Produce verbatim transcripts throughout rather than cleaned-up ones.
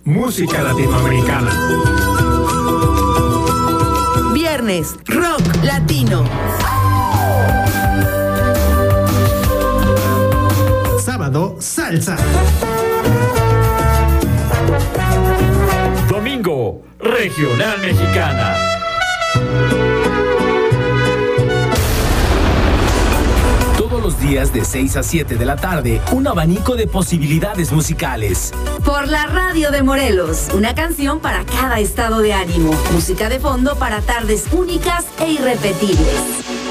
música latinoamericana. Viernes, rock latino. Sábado, salsa. Domingo, regional mexicana. Todos los días de seis a siete de la tarde, un abanico de posibilidades musicales. Por la radio de Morelos, una canción para cada estado de ánimo. Música de fondo para tardes únicas e irrepetibles.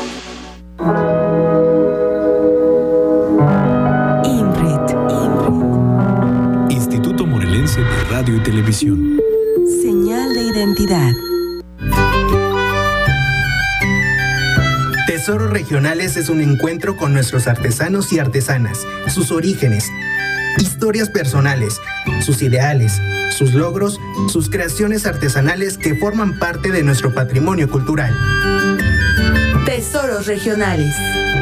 IMRET, IMRET. Instituto Morelense de Radio y Televisión. Señal de identidad. Tesoros Regionales es un encuentro con nuestros artesanos y artesanas, sus orígenes, historias personales, sus ideales, sus logros, sus creaciones artesanales que forman parte de nuestro patrimonio cultural. Tesoros Regionales.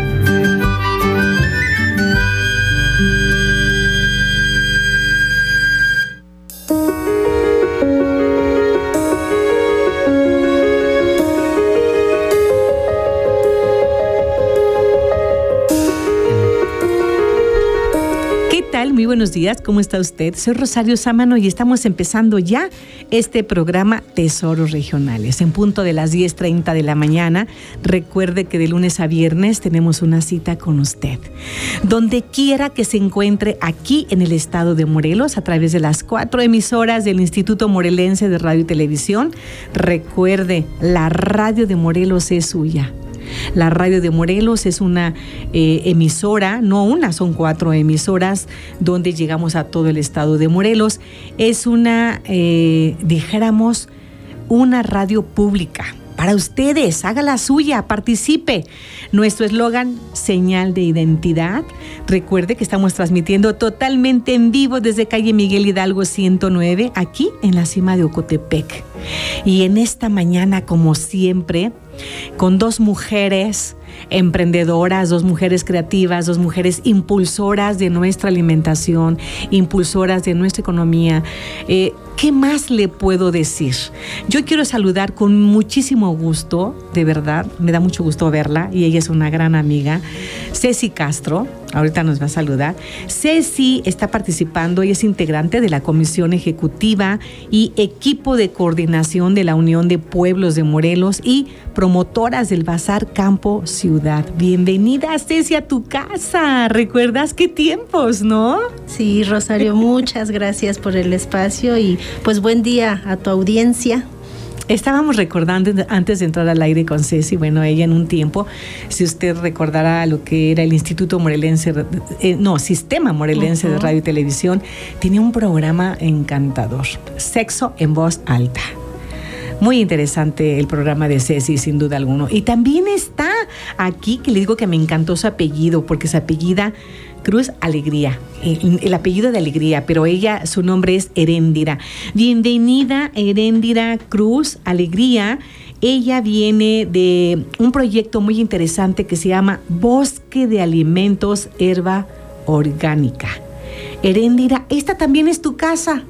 Muy buenos días, ¿cómo está usted? Soy Rosario Sámano y estamos empezando ya este programa Tesoros Regionales en punto de las diez treinta de la mañana. Recuerde que de lunes a viernes tenemos una cita con usted. Donde quiera que se encuentre aquí en el estado de Morelos, a través de las cuatro emisoras del Instituto Morelense de Radio y Televisión, recuerde, la radio de Morelos es suya. La radio de Morelos es una eh, emisora, no una, son cuatro emisoras donde llegamos a todo el estado de Morelos. Es una, eh, dijéramos, una radio pública. Para ustedes, haga la suya, participe. Nuestro eslogan, señal de identidad. Recuerde que estamos transmitiendo totalmente en vivo desde calle Miguel Hidalgo ciento nueve, aquí en la cima de Ocotepec. Y en esta mañana, como siempre, con dos mujeres emprendedoras, dos mujeres creativas, dos mujeres impulsoras de nuestra alimentación, impulsoras de nuestra economía. Eh, ¿Qué más le puedo decir? Yo quiero saludar con muchísimo gusto, de verdad, me da mucho gusto verla y ella es una gran amiga, Ceci Castro. Ahorita nos va a saludar. Ceci está participando y es integrante de la Comisión Ejecutiva y equipo de coordinación de la Unión de Pueblos de Morelos y promotoras del Bazar Campo Ciudad. Bienvenida, Ceci, a tu casa. ¿Recuerdas qué tiempos, no? Sí, Rosario, muchas gracias por el espacio y pues buen día a tu audiencia. Estábamos recordando antes de entrar al aire con Ceci, bueno, ella en un tiempo, si usted recordará lo que era el Instituto Morelense, eh, no, Sistema Morelense uh-huh. de Radio y Televisión, tenía un programa encantador, Sexo en Voz Alta. Muy interesante el programa de Ceci, sin duda alguna. Y también está aquí, que le digo que me encantó su apellido, porque se apellida Cruz Alegría, el, el apellido de Alegría, pero ella, su nombre es Heréndira. Bienvenida, Heréndira Cruz Alegría. Ella viene de un proyecto muy interesante que se llama Bosque de Alimentos Herba Orgánica. Heréndira, esta también es tu casa.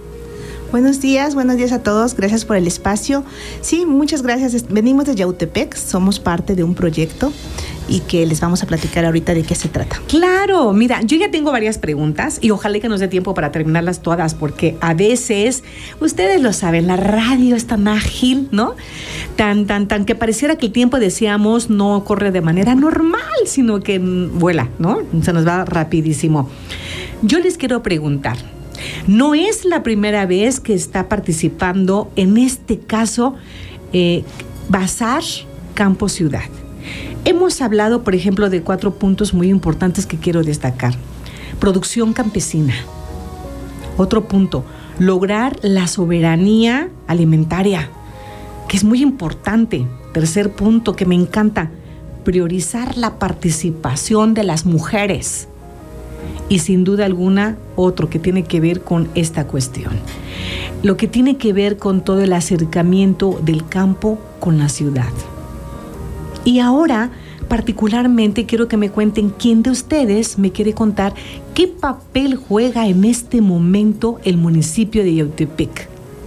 Buenos días, buenos días a todos, gracias por el espacio. Sí, muchas gracias. Venimos de Yautepec, somos parte de un proyecto y que les vamos a platicar ahorita de qué se trata. Claro, mira, yo ya tengo varias preguntas y ojalá que nos dé tiempo para terminarlas todas, porque a veces, ustedes lo saben, la radio es tan ágil, ¿no? Tan, tan, tan que pareciera que el tiempo, decíamos, no corre de manera normal, sino que vuela, ¿no? Se nos va rapidísimo. Yo les quiero preguntar, no es la primera vez que está participando, en este caso, eh, Bazar Campo Ciudad. Hemos hablado, por ejemplo, de cuatro puntos muy importantes que quiero destacar. Producción campesina. Otro punto, lograr la soberanía alimentaria, que es muy importante. Tercer punto, que me encanta, priorizar la participación de las mujeres. Y sin duda alguna, otro que tiene que ver con esta cuestión. Lo que tiene que ver con todo el acercamiento del campo con la ciudad. Y ahora, particularmente quiero que me cuenten quién de ustedes me quiere contar qué papel juega en este momento el municipio de Yautepec.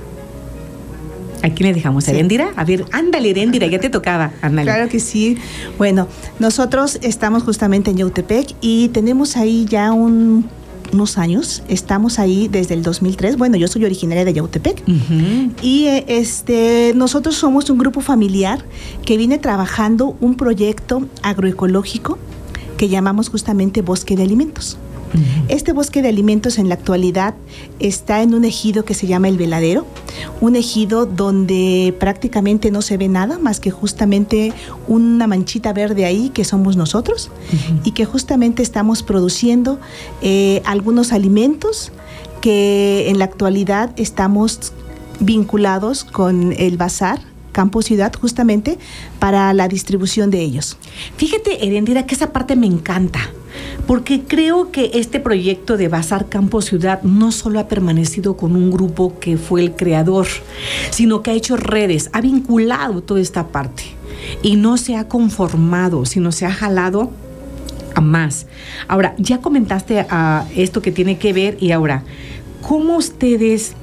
¿A quién le dejamos? ¿A Sí. Eréndira? A ver, ándale, Eréndira, ya te tocaba. Ándale. Claro que sí. Bueno, nosotros estamos justamente en Yautepec y tenemos ahí ya un, unos años. Estamos ahí desde el dos mil tres. Bueno, yo soy originaria de Yautepec. Uh-huh. Y eh, este, nosotros somos un grupo familiar que viene trabajando un proyecto agroecológico que llamamos justamente Bosque de Alimentos. Este bosque de alimentos en la actualidad está en un ejido que se llama El Veladero, un ejido donde prácticamente no se ve nada más que justamente una manchita verde ahí que somos nosotros, uh-huh. y que justamente estamos produciendo eh, algunos alimentos que en la actualidad estamos vinculados con el bazar Campo Ciudad justamente para la distribución de ellos. Fíjate, Eréndira, que esa parte me encanta, porque creo que este proyecto de Bazar Campo Ciudad no solo ha permanecido con un grupo que fue el creador, sino que ha hecho redes, ha vinculado toda esta parte y no se ha conformado, sino se ha jalado a más. Ahora, ya comentaste a esto que tiene que ver y ahora, ¿cómo ustedes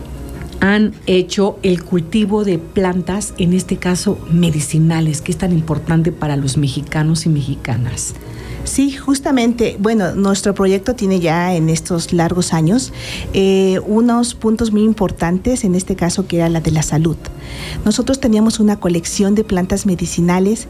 han hecho el cultivo de plantas, en este caso medicinales, que es tan importante para los mexicanos y mexicanas? Sí, justamente, bueno, nuestro proyecto tiene ya en estos largos años eh, unos puntos muy importantes, en este caso que era la de la salud. Nosotros teníamos una colección de plantas medicinales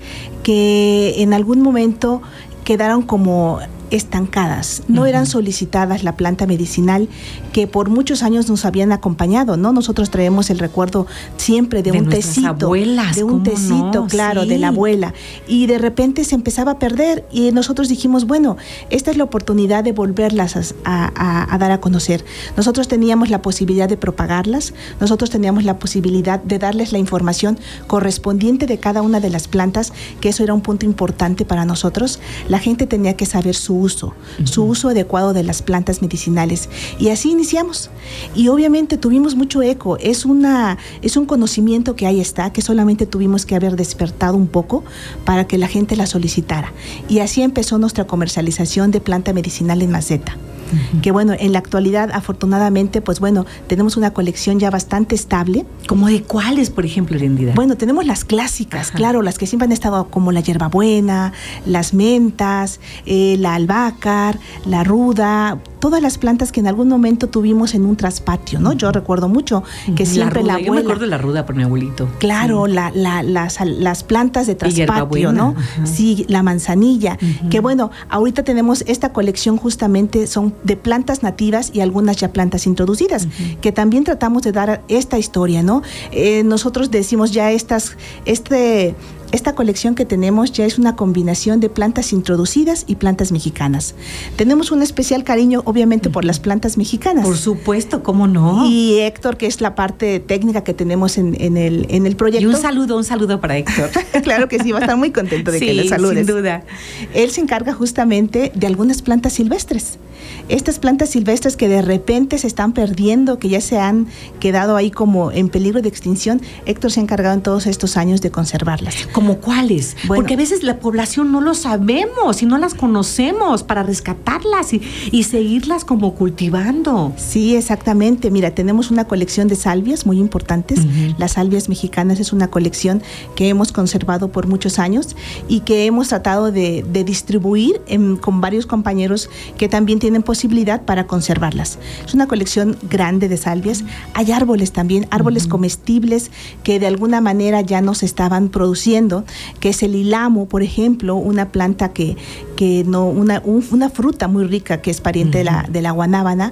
que en algún momento quedaron como estancadas, no uh-huh. eran solicitadas la planta medicinal que por muchos años nos habían acompañado, ¿no? Nosotros traemos el recuerdo siempre de, de un tecito, abuelas, de un tecito, no? claro, sí. de la abuela, y de repente se empezaba a perder y nosotros dijimos, bueno, esta es la oportunidad de volverlas a, a, a dar a conocer. Nosotros teníamos la posibilidad de propagarlas, nosotros teníamos la posibilidad de darles la información correspondiente de cada una de las plantas, que eso era un punto importante para nosotros. La gente tenía que saber su uso, uh-huh. su uso adecuado de las plantas medicinales. Y así iniciamos. Y obviamente tuvimos mucho eco. Es una, es un conocimiento que ahí está, que solamente tuvimos que haber despertado un poco para que la gente la solicitara. Y así empezó nuestra comercialización de planta medicinal en maceta. Uh-huh. Que bueno, en la actualidad, afortunadamente, pues bueno, tenemos una colección ya bastante estable. ¿Cómo de cuáles, por ejemplo, Eréndira? Bueno, tenemos las clásicas, Ajá. claro, las que siempre han estado, como la hierbabuena, las mentas, eh, la albácar, la ruda, todas las plantas que en algún momento tuvimos en un traspatio, ¿no? Yo recuerdo mucho que siempre la, ruda, la abuela... Yo me acuerdo de la ruda por mi abuelito. Claro, sí. la, la, las, las plantas de traspatio, ¿no? Ajá. Sí, la manzanilla, uh-huh. que bueno, ahorita tenemos esta colección justamente, son de plantas nativas y algunas ya plantas introducidas, uh-huh. que también tratamos de dar esta historia, ¿no? Eh, nosotros decimos ya estas, este... Esta colección que tenemos ya es una combinación de plantas introducidas y plantas mexicanas. Tenemos un especial cariño, obviamente, por las plantas mexicanas. Por supuesto, ¿cómo no? Y Héctor, que es la parte técnica que tenemos en, en, el, en el proyecto. Y un saludo, un saludo para Héctor. Claro que sí, va a estar muy contento de sí, que le saludes. Sin duda. Él se encarga justamente de algunas plantas silvestres. Estas plantas silvestres que de repente se están perdiendo, que ya se han quedado ahí como en peligro de extinción, Héctor se ha encargado en todos estos años de conservarlas. ¿Como cuáles? Bueno, porque a veces la población no lo sabemos y no las conocemos para rescatarlas y, y seguirlas como cultivando. Sí, exactamente. Mira, tenemos una colección de salvias muy importantes. Uh-huh. Las salvias mexicanas es una colección que hemos conservado por muchos años y que hemos tratado de, de distribuir en, con varios compañeros que también tienen posibilidad para conservarlas. Es una colección grande de salvias. Hay árboles también, árboles uh-huh. comestibles que de alguna manera ya no se estaban produciendo, que es el ilamo, por ejemplo, una planta que, que no, una, un, una fruta muy rica que es pariente uh-huh. de la, de la guanábana.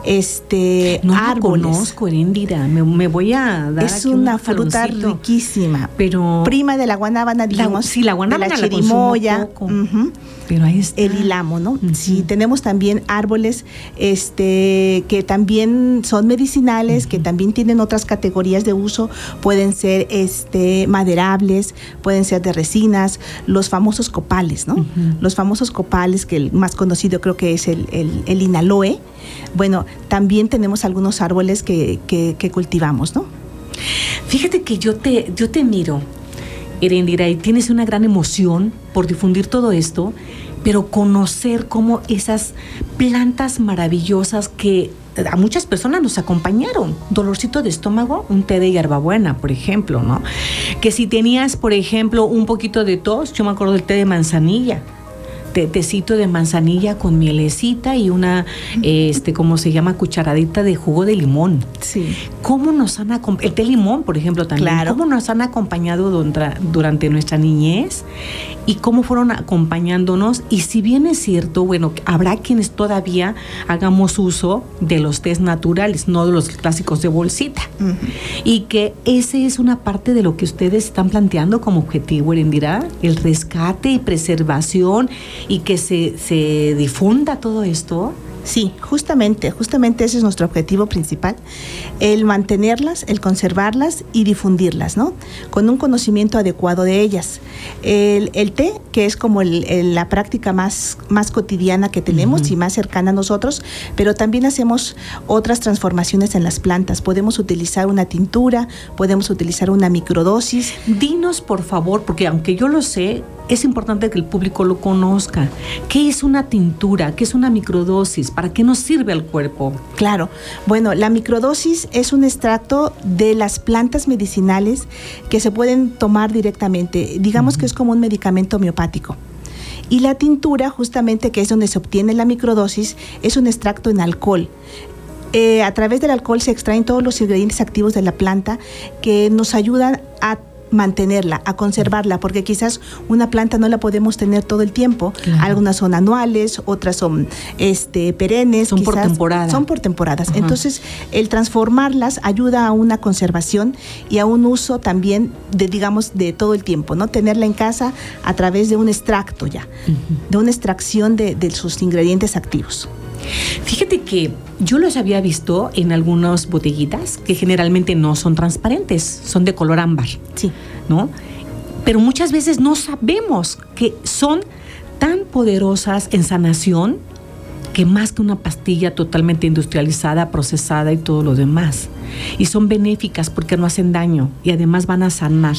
Este, no árboles. No conozco, Eréndira, me, me voy a dar Es aquí una un fruta jaloncito. riquísima, pero prima de la guanábana, digamos. La, sí, la guanábana de la la chirimoya. poco, uh-huh. Pero ahí está. El ilamo, ¿no? Uh-huh. Sí, tenemos también árboles este, que también son medicinales, uh-huh. que también tienen otras categorías de uso. Pueden ser este, maderables, pueden ser de resinas, los famosos copales, ¿no? Uh-huh. Los famosos copales, que el más conocido creo que es el, el, el inaloe. Bueno, también tenemos algunos árboles que, que, que cultivamos, ¿no? Fíjate que yo te, yo te miro Erendira, y tienes una gran emoción por difundir todo esto, pero conocer cómo esas plantas maravillosas que a muchas personas nos acompañaron, dolorcito de estómago, un té de hierbabuena, por ejemplo, ¿no? Que si tenías, por ejemplo, un poquito de tos, yo me acuerdo del té de manzanilla, Te, tecito de manzanilla con mielecita y una, este, ¿cómo se llama? Cucharadita de jugo de limón. Sí. ¿Cómo nos han acompañado? El té limón, por ejemplo, también. Claro. ¿Cómo nos han acompañado durante, durante nuestra niñez? Y cómo fueron acompañándonos. Y si bien es cierto, bueno, habrá quienes todavía hagamos uso de los tés naturales, no de los clásicos de bolsita. Uh-huh. Y que esa es una parte de lo que ustedes están planteando como objetivo, Erendira, el rescate y preservación, y que se, se difunda todo esto. Sí, justamente, justamente ese es nuestro objetivo principal, el mantenerlas, el conservarlas y difundirlas, ¿no? Con un conocimiento adecuado de ellas. El, el té, que es como el, el, la práctica más, más cotidiana que tenemos, uh-huh, y más cercana a nosotros, pero también hacemos otras transformaciones en las plantas. Podemos utilizar una tintura, podemos utilizar una microdosis. Dinos, por favor, porque aunque yo lo sé, es importante que el público lo conozca. ¿Qué es una tintura? ¿Qué es una microdosis? ¿Para qué nos sirve al cuerpo? Claro. Bueno, la microdosis es un extracto de las plantas medicinales que se pueden tomar directamente. Digamos, uh-huh, que es como un medicamento homeopático. Y la tintura, justamente, que es donde se obtiene la microdosis, es un extracto en alcohol. Eh, a través del alcohol se extraen todos los ingredientes activos de la planta que nos ayudan a mantenerla, a conservarla, porque quizás una planta no la podemos tener todo el tiempo. Claro. Algunas son anuales, otras son este, perennes. Son quizás, por temporada. Son por temporadas. Ajá. Entonces, el transformarlas ayuda a una conservación y a un uso también de, digamos, de todo el tiempo, ¿no? Tenerla en casa a través de un extracto ya, uh-huh, de una extracción de, de sus ingredientes activos. Fíjate que yo los había visto en algunas botellitas que generalmente no son transparentes, son de color ámbar. Sí. ¿No? Pero muchas veces no sabemos que son tan poderosas en sanación que más que una pastilla totalmente industrializada, procesada y todo lo demás. Y son benéficas porque no hacen daño y además van a sanar.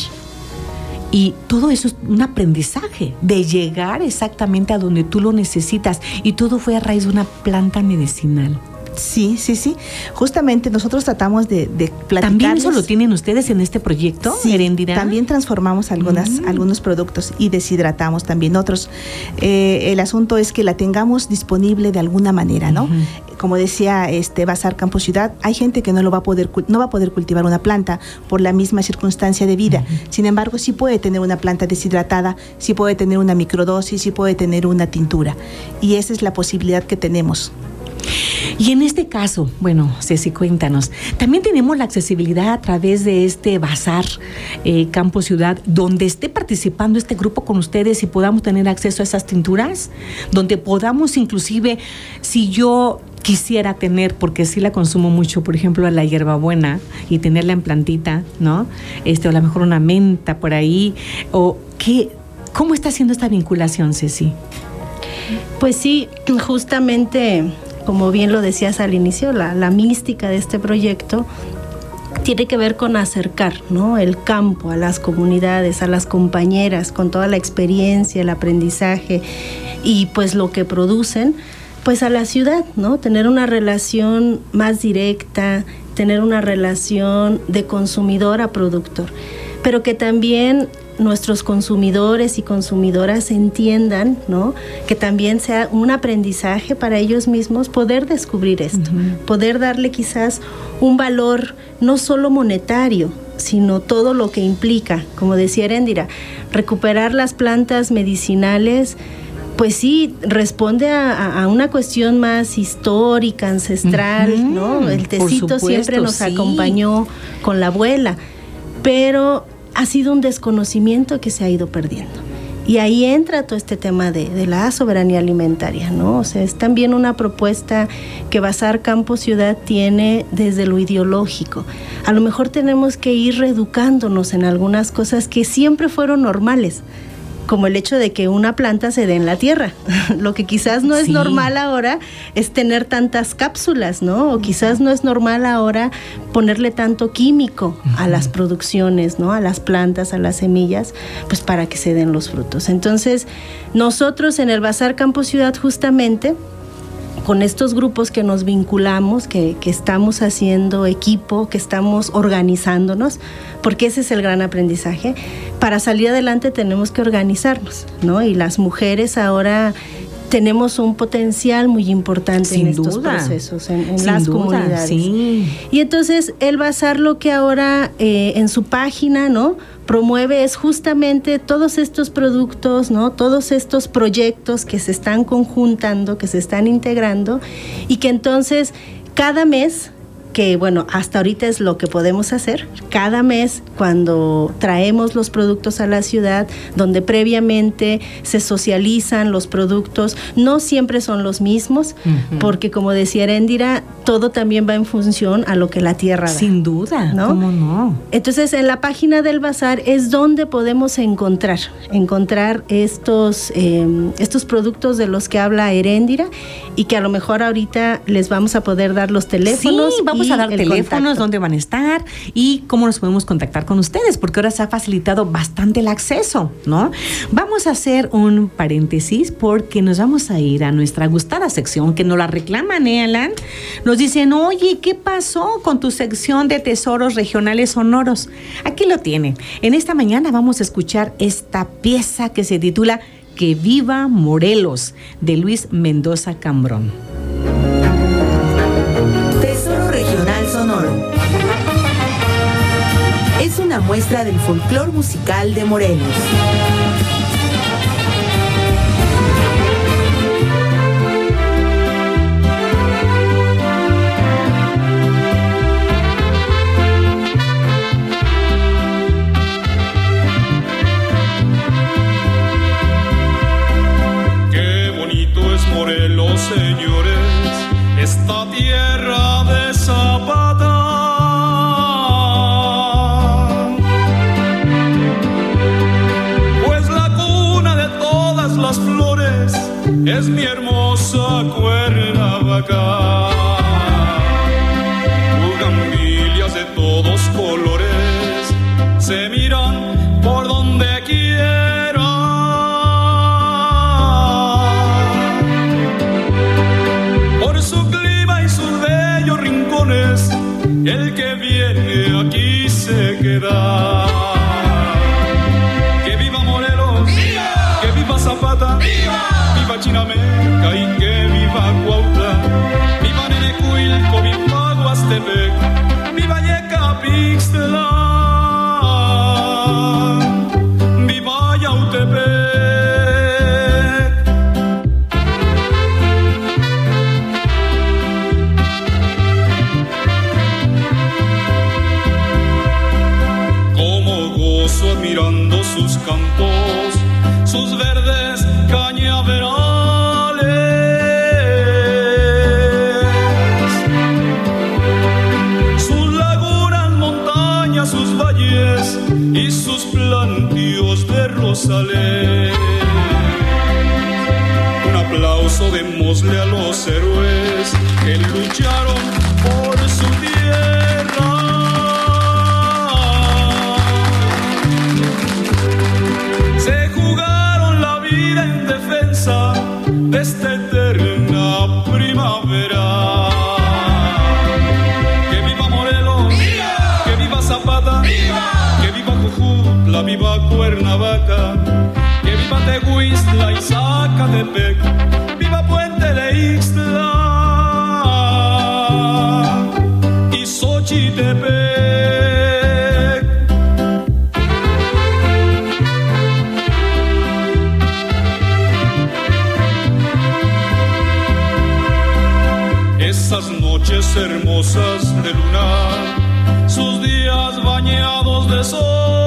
Y todo eso es un aprendizaje de llegar exactamente a donde tú lo necesitas. Y todo fue a raíz de una planta medicinal. Sí, sí, sí. Justamente nosotros tratamos de, de platicarles. ¿También eso lo tienen ustedes en este proyecto, sí, Erendira? También transformamos algunas, mm. algunos productos y deshidratamos también otros. Eh, el asunto es que la tengamos disponible de alguna manera, ¿no? Uh-huh. Como decía este Bazar Campo Ciudad, hay gente que no lo va a poder no va a poder cultivar una planta por la misma circunstancia de vida. Uh-huh. Sin embargo, sí puede tener una planta deshidratada, sí puede tener una microdosis, sí puede tener una tintura. Y esa es la posibilidad que tenemos. Y en este caso, bueno, Ceci, cuéntanos, también tenemos la accesibilidad a través de este Bazar eh, Campo Ciudad, donde esté participando este grupo con ustedes y podamos tener acceso a esas tinturas, donde podamos inclusive, si yo quisiera tener, porque sí la consumo mucho, por ejemplo, a la hierbabuena y tenerla en plantita, ¿no? Este, o a lo mejor una menta por ahí, o qué, ¿cómo está haciendo esta vinculación, Ceci? Pues sí, justamente, como bien lo decías al inicio, la, la mística de este proyecto tiene que ver con acercar, ¿no?, el campo a las comunidades, a las compañeras, con toda la experiencia, el aprendizaje y pues lo que producen, pues a la ciudad, ¿no? Tener una relación más directa, tener una relación de consumidor a productor, pero que también nuestros consumidores y consumidoras entiendan, ¿no?, que también sea un aprendizaje para ellos mismos poder descubrir esto, uh-huh, poder darle quizás un valor no solo monetario, sino todo lo que implica. Como decía Erendira, recuperar las plantas medicinales, pues sí, responde a, a una cuestión más histórica, ancestral, uh-huh, ¿no? El tecito siempre nos sí. acompañó con la abuela, pero ha sido un desconocimiento que se ha ido perdiendo. Y ahí entra todo este tema de, de la soberanía alimentaria, ¿no? O sea, es también una propuesta que Bazar Campo Ciudad tiene desde lo ideológico. A lo mejor tenemos que ir reeducándonos en algunas cosas que siempre fueron normales, como el hecho de que una planta se dé en la tierra. Lo que quizás no es Sí. normal ahora es tener tantas cápsulas, ¿no? O quizás no es normal ahora ponerle tanto químico a las producciones, ¿no? A las plantas, a las semillas, pues para que se den los frutos. Entonces, nosotros en el Bazar Campo Ciudad, justamente con estos grupos que nos vinculamos, que, que estamos haciendo equipo, que estamos organizándonos, porque ese es el gran aprendizaje. Para salir adelante tenemos que organizarnos, ¿no? Y las mujeres ahora tenemos un potencial muy importante Sin en estos duda. procesos, en, en Sin las duda, comunidades. sí. Y entonces el bazar lo que ahora eh, en su página, ¿no?, promueve es justamente todos estos productos, ¿no?, todos estos proyectos que se están conjuntando, que se están integrando, y que entonces cada mes, que bueno, hasta ahorita es lo que podemos hacer, cada mes cuando traemos los productos a la ciudad, donde previamente se socializan los productos, no siempre son los mismos, uh-huh. porque como decía Eréndira, todo también va en función a lo que la tierra da. Sin duda, ¿no? ¿Cómo no? Entonces, en la página del bazar es donde podemos encontrar, encontrar estos, eh, estos productos de los que habla Eréndira, y que a lo mejor ahorita les vamos a poder dar los teléfonos. Sí, vamos a dar teléfonos, contacto. Dónde van a estar y cómo nos podemos contactar con ustedes, porque ahora se ha facilitado bastante el acceso, ¿no? Vamos a hacer un paréntesis porque nos vamos a ir a nuestra gustada sección que nos la reclaman, ¿eh, Alan? Nos dicen, oye, ¿qué pasó con tu sección de tesoros regionales sonoros? Aquí lo tienen. En esta mañana vamos a escuchar esta pieza que se titula Que viva Morelos, de Luis Mendoza Cambrón. Tesoro Regional Sonoro. Es una muestra del folclor musical de Morelos. Morelos, señores, esta tierra de Zapata, pues la cuna de todas las flores es mi hermosa Cuernavaca. Bugambilias de todos colores se miran por donde quiera. El que viene aquí se queda. Que viva Morelos, ¡viva! Que viva Zapata, ¡viva! Viva Chinameca y que viva Cuautla. Viva Nenecuilco, viva Huastepec, viva Yecapixtla, viva Yautepec. Admirando sus campos, sus verdes cañaverales, sus lagunas, montañas, sus valles y sus plantíos de rosales. Un aplauso démosle a los héroes que lucharon por su tierra. Se jugaron la vida en defensa de esta eterna primavera. Que viva Morelos, ¡viva! Que viva Zapata, ¡viva! Que viva Jujutla, viva Cuernavaca, que viva Teguistla y Zacatepec, viva Puente de Ixtla y Xochitepec. Esas noches hermosas de luna, sus días bañados de sol,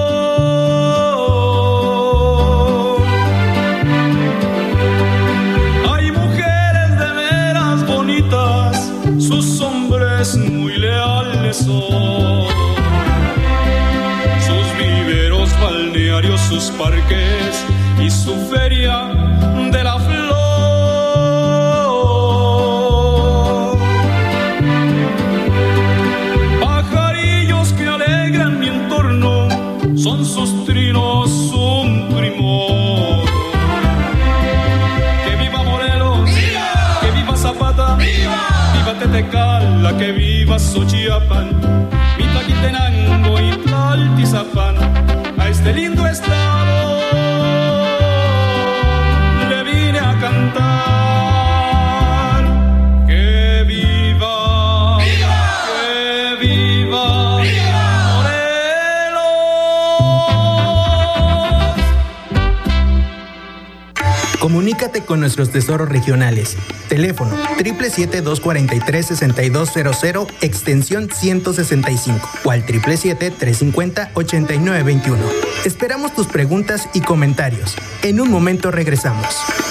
hay mujeres de veras bonitas, sus hombres muy leales son, sus viveros balnearios, sus parques y su feria de la flor. Pajarillos que alegran mi entorno, son sus trinos un primor. Que viva Morelos, ¡viva! Que viva Zapata, ¡viva! Viva Tetecala, que viva Xochiapan, viva Quitenango y Tlaltizapán. A este lindo estado le vine a cantar. Que viva, ¡viva! Que viva, ¡viva! Morelos. Comunícate con nuestros tesoros regionales. Teléfono siete siete siete, dos cuatro tres, seis dos cero cero, extensión ciento sesenta y cinco o al siete siete siete, tres cinco cero, ocho nueve dos uno. Esperamos tus preguntas y comentarios. En un momento regresamos.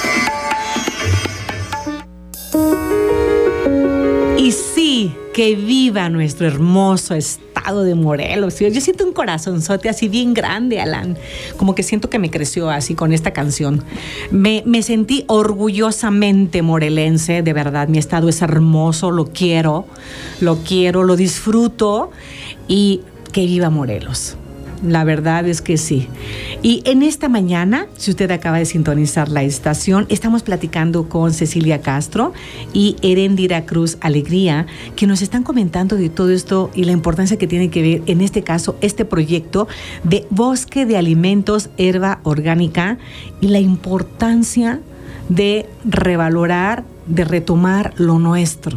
Y sí, que viva nuestro hermoso estado de Morelos. Yo siento un corazonzote así bien grande, Alan. Como que siento que me creció así con esta canción. Me, me sentí orgullosamente morelense, de verdad. Mi estado es hermoso, lo quiero, lo quiero, lo disfruto. Y que viva Morelos. La verdad es que sí. Y en esta mañana, si usted acaba de sintonizar la estación, estamos platicando con Cecilia Castro y Erendira Cruz Alegría, que nos están comentando de todo esto y la importancia que tiene que ver, en este caso, este proyecto de Bosque de Alimentos Herba Orgánica y la importancia de revalorar, de retomar lo nuestro.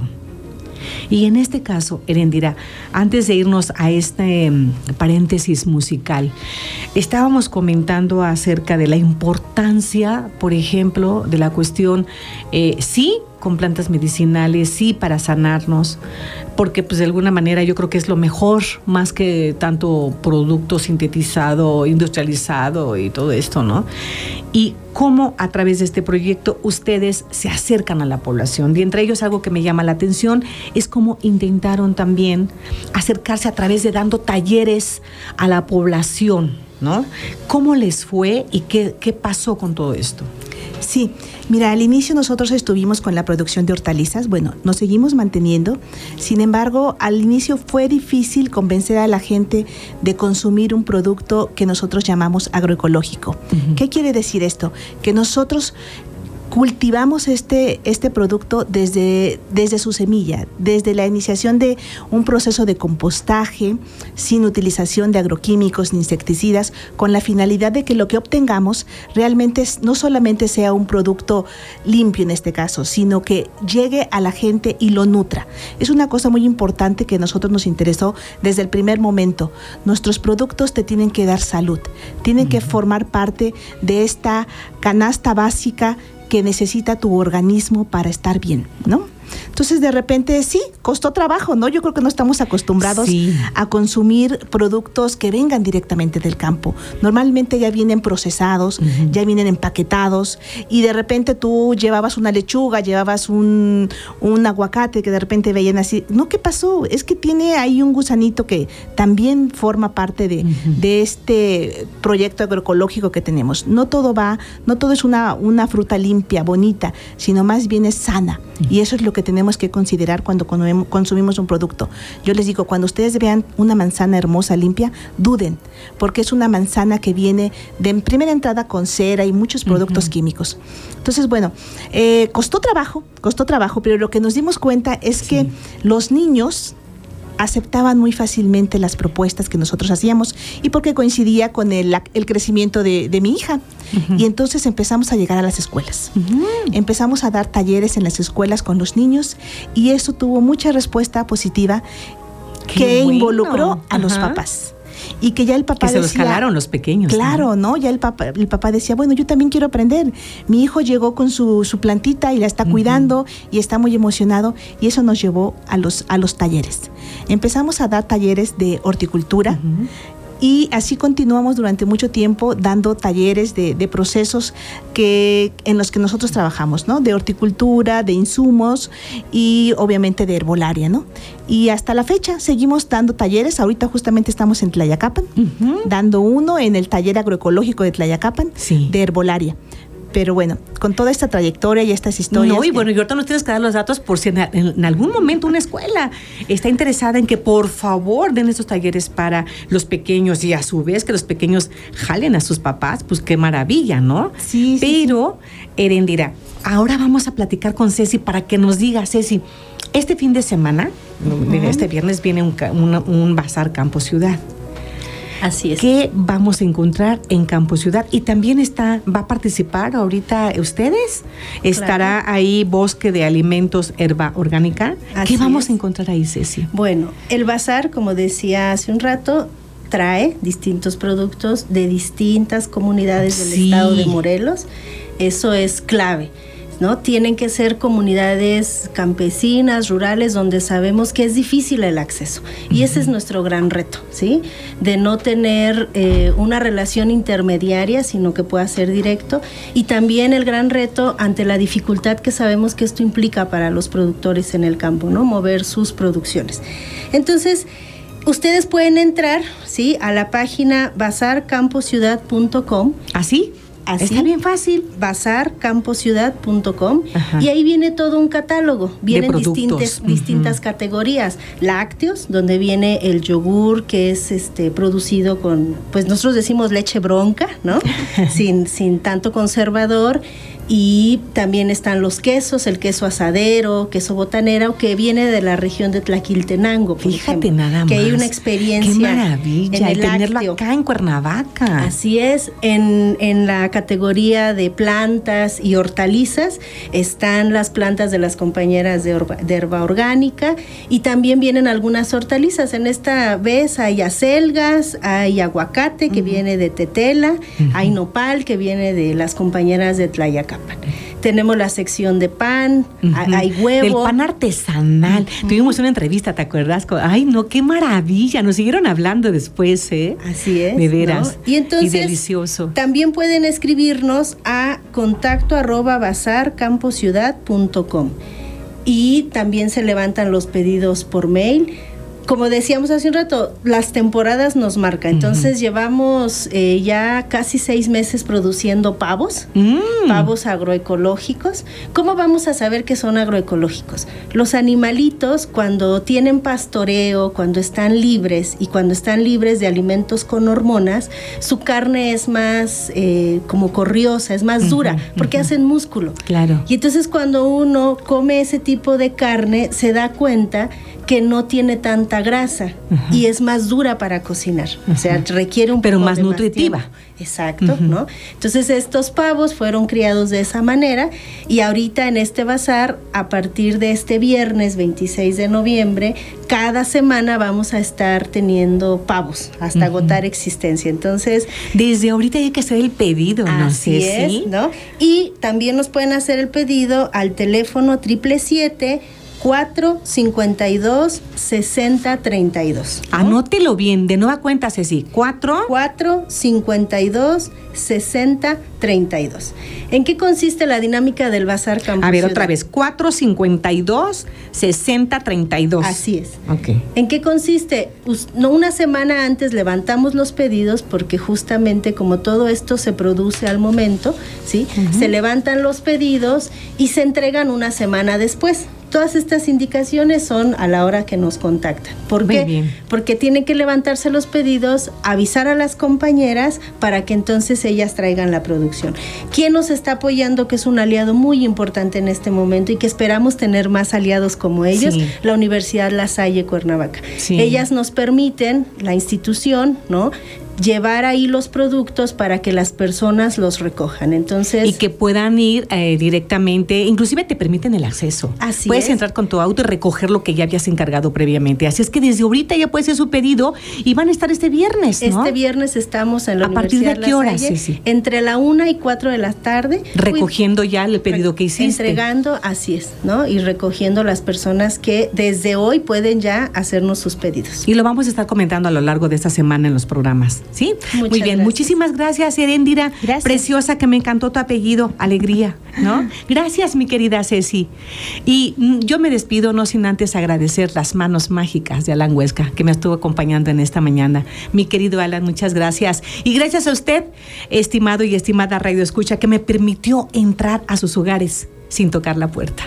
Y en este caso, Erendira, antes de irnos a este um, paréntesis musical, estábamos comentando acerca de la importancia, por ejemplo, de la cuestión, eh, sí, con plantas medicinales, sí, para sanarnos, porque pues de alguna manera yo creo que es lo mejor, más que tanto producto sintetizado, industrializado y todo esto, ¿no? Y cómo a través de este proyecto ustedes se acercan a la población. Y entre ellos algo que me llama la atención es cómo intentaron también acercarse a través de dando talleres a la población, ¿no? ¿Cómo les fue y qué, qué pasó con todo esto? Sí, mira, al inicio nosotros estuvimos con la producción de hortalizas, bueno, nos seguimos manteniendo, sin embargo, al inicio fue difícil convencer a la gente de consumir un producto que nosotros llamamos agroecológico. Uh-huh. ¿Qué quiere decir esto? Que nosotros cultivamos este, este producto desde, desde su semilla, desde la iniciación de un proceso de compostaje, sin utilización de agroquímicos ni insecticidas, con la finalidad de que lo que obtengamos realmente no solamente sea un producto limpio en este caso, sino que llegue a la gente y lo nutra. Es una cosa muy importante que a nosotros nos interesó desde el primer momento. Nuestros productos te tienen que dar salud, tienen uh-huh. que formar parte de esta canasta básica que necesita tu organismo para estar bien, ¿no? Entonces, de repente, sí, costó trabajo, ¿no? Yo creo que no estamos acostumbrados sí. a consumir productos que vengan directamente del campo. Normalmente ya vienen procesados, uh-huh. ya vienen empaquetados, y de repente tú llevabas una lechuga, llevabas un, un aguacate que de repente veían así. No, ¿qué pasó? Es que tiene ahí un gusanito que también forma parte de, uh-huh. de este proyecto agroecológico que tenemos. No todo va, no todo es una, una fruta limpia, bonita, sino más bien es sana. Uh-huh. Y eso es lo que tenemos que considerar cuando consumimos un producto. Yo les digo, cuando ustedes vean una manzana hermosa, limpia, duden, porque es una manzana que viene de en primera entrada con cera y muchos productos uh-huh. químicos. Entonces, bueno, eh, costó trabajo, costó trabajo, pero lo que nos dimos cuenta es sí. que los niños aceptaban muy fácilmente las propuestas que nosotros hacíamos y porque coincidía con el, el crecimiento de, de mi hija. Uh-huh. Y entonces empezamos a llegar a las escuelas. Uh-huh. Empezamos a dar talleres en las escuelas con los niños y eso tuvo mucha respuesta positiva. Qué que bueno. involucró a uh-huh. los papás. Y que ya el papá que se decía, los jalaron los pequeños. Claro, ¿no? ¿no? Ya el papá, el papá decía, bueno, yo también quiero aprender. Mi hijo llegó con su, su plantita y la está uh-huh. cuidando y está muy emocionado y eso nos llevó a los, a los talleres. Empezamos a dar talleres de horticultura. Uh-huh. Y así continuamos durante mucho tiempo dando talleres de, de procesos que, en los que nosotros trabajamos, ¿no? De horticultura, de insumos y obviamente de herbolaria, ¿no? Y hasta la fecha seguimos dando talleres. Ahorita justamente estamos en Tlayacapan, uh-huh. dando uno en el taller agroecológico de Tlayacapan, sí. de herbolaria. Pero bueno, con toda esta trayectoria y estas historias... No, y que... bueno, y ahorita nos tienes que dar los datos por si en, en algún momento una escuela está interesada en que por favor den estos talleres para los pequeños y a su vez que los pequeños jalen a sus papás, pues qué maravilla, ¿no? Sí, Pero, sí. Erendira, ahora vamos a platicar con Ceci para que nos diga, Ceci, este fin de semana, uh-huh. este viernes viene un, un, un bazar Campo Ciudad. Así es. ¿Qué vamos a encontrar en Campo Ciudad? Y también está, va a participar ahorita ustedes. Estará claro. ahí Bosque de Alimentos Herba Orgánica. Así ¿Qué vamos es. a encontrar ahí, Ceci? Bueno, el bazar, como decía hace un rato, trae distintos productos de distintas comunidades del sí. estado de Morelos. Eso es clave, ¿no? Tienen que ser comunidades campesinas, rurales, donde sabemos que es difícil el acceso. Y ese es nuestro gran reto, ¿sí? De no tener eh, una relación intermediaria, sino que pueda ser directo. Y también el gran reto ante la dificultad que sabemos que esto implica para los productores en el campo, ¿no? Mover sus producciones. Entonces, ustedes pueden entrar, ¿sí? A la página bazar campo ciudad punto com. ¿Así? Así, está bien fácil. bazar campo ciudad punto com y ahí viene todo un catálogo. Vienen distintas, uh-huh. distintas categorías. Lácteos, donde viene el yogur que es este producido con, pues nosotros decimos leche bronca, ¿no? sin, sin tanto conservador. Y también están los quesos, el queso asadero, queso botanera, que viene de la región de Tlaquiltenango, por Fíjate ejemplo, nada más. que hay una experiencia. ¡Qué maravilla! En el tenerlo lácteo. acá en Cuernavaca. Así es. En, en la categoría de plantas y hortalizas están las plantas de las compañeras de, orba, de herba orgánica y también vienen algunas hortalizas. En esta vez hay acelgas, hay aguacate que uh-huh. viene de Tetela, uh-huh. hay nopal que viene de las compañeras de Tlayacapan. Tenemos la sección de pan, uh-huh. hay huevo. El pan artesanal. Uh-huh. Tuvimos una entrevista, ¿te acuerdas? Ay, no, qué maravilla. Nos siguieron hablando después, ¿eh? Así es. De veras. ¿No? Y entonces, y delicioso. También pueden escribirnos a contacto arroba bazar campo ciudad punto com y también se levantan los pedidos por mail. Como decíamos hace un rato, las temporadas nos marcan. Entonces uh-huh. llevamos eh, ya casi seis meses produciendo pavos, mm. pavos agroecológicos. ¿Cómo vamos a saber que son agroecológicos? Los animalitos, cuando tienen pastoreo, cuando están libres y cuando están libres de alimentos con hormonas, su carne es más eh, como corriosa, es más uh-huh, dura, porque uh-huh. hacen músculo. Claro. Y entonces cuando uno come ese tipo de carne, se da cuenta que no tiene tanta grasa uh-huh. y es más dura para cocinar, uh-huh. o sea, requiere un pero poco más de nutritiva. Más Exacto, uh-huh. ¿no? Entonces estos pavos fueron criados de esa manera y ahorita en este bazar, a partir de este viernes veintiséis de noviembre, cada semana vamos a estar teniendo pavos hasta uh-huh. agotar existencia. Entonces, desde ahorita hay que hacer el pedido, ¿no? Así sé, es, ¿sí? ¿no? Y también nos pueden hacer el pedido al teléfono siete siete siete cuatro cincuenta y dos sesenta treinta y dos. ¿no? Anótelo bien, de nueva cuenta, Ceci. cuatro cuatro cincuenta y dos sesenta treinta y dos. ¿En qué consiste la dinámica del bazar Campo A ver, Ciudad? otra vez. cuatro cincuenta y dos sesenta treinta y dos. Así es. Okay. ¿En qué consiste? Pues, no, una semana antes levantamos los pedidos porque justamente como todo esto se produce al momento, ¿sí? Uh-huh. Se levantan los pedidos y se entregan una semana después. Todas estas indicaciones son a la hora que nos contactan. ¿Por Muy qué? bien. Porque tienen que levantarse los pedidos, avisar a las compañeras para que entonces ellas traigan la producción. ¿Quién nos está apoyando? Que es un aliado muy importante en este momento y que esperamos tener más aliados como ellos, sí. la Universidad La Salle Cuernavaca. Sí. Ellas nos permiten, la institución, ¿no?, llevar ahí los productos para que las personas los recojan. Entonces, y que puedan ir eh, directamente, inclusive te permiten el acceso. Así puedes es. entrar con tu auto y recoger lo que ya habías encargado previamente. Así es que desde ahorita ya puede ser su pedido y van a estar este viernes, ¿no? Este viernes estamos en la ¿A partir de Universidad qué La hora, Salle, Ceci? entre la una y cuatro de la tarde. Recogiendo ya el pedido que hiciste. Entregando, así es, ¿no? Y recogiendo las personas que desde hoy pueden ya hacernos sus pedidos. Y lo vamos a estar comentando a lo largo de esta semana en los programas, ¿sí? Muchas Muy bien, gracias. muchísimas gracias, Heréndira. Gracias. Preciosa, que me encantó tu apellido, Alegría, ¿no? Gracias, mi querida Ceci. Y mm, yo me despido no sin antes agradecer las manos mágicas de Alan Huesca, que me estuvo acompañando en esta mañana. Mi querido Alan, muchas gracias. Y gracias a usted, estimado y estimada Radio Escucha, que me permitió entrar a sus hogares sin tocar la puerta.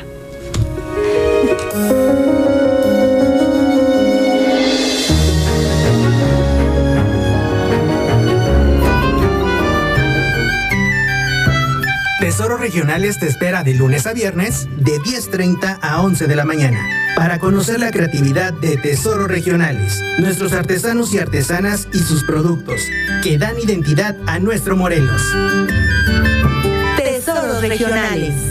Tesoros Regionales te espera de lunes a viernes de diez treinta a once de la mañana para conocer la creatividad de Tesoros Regionales, nuestros artesanos y artesanas y sus productos que dan identidad a nuestro Morelos. Tesoros Regionales.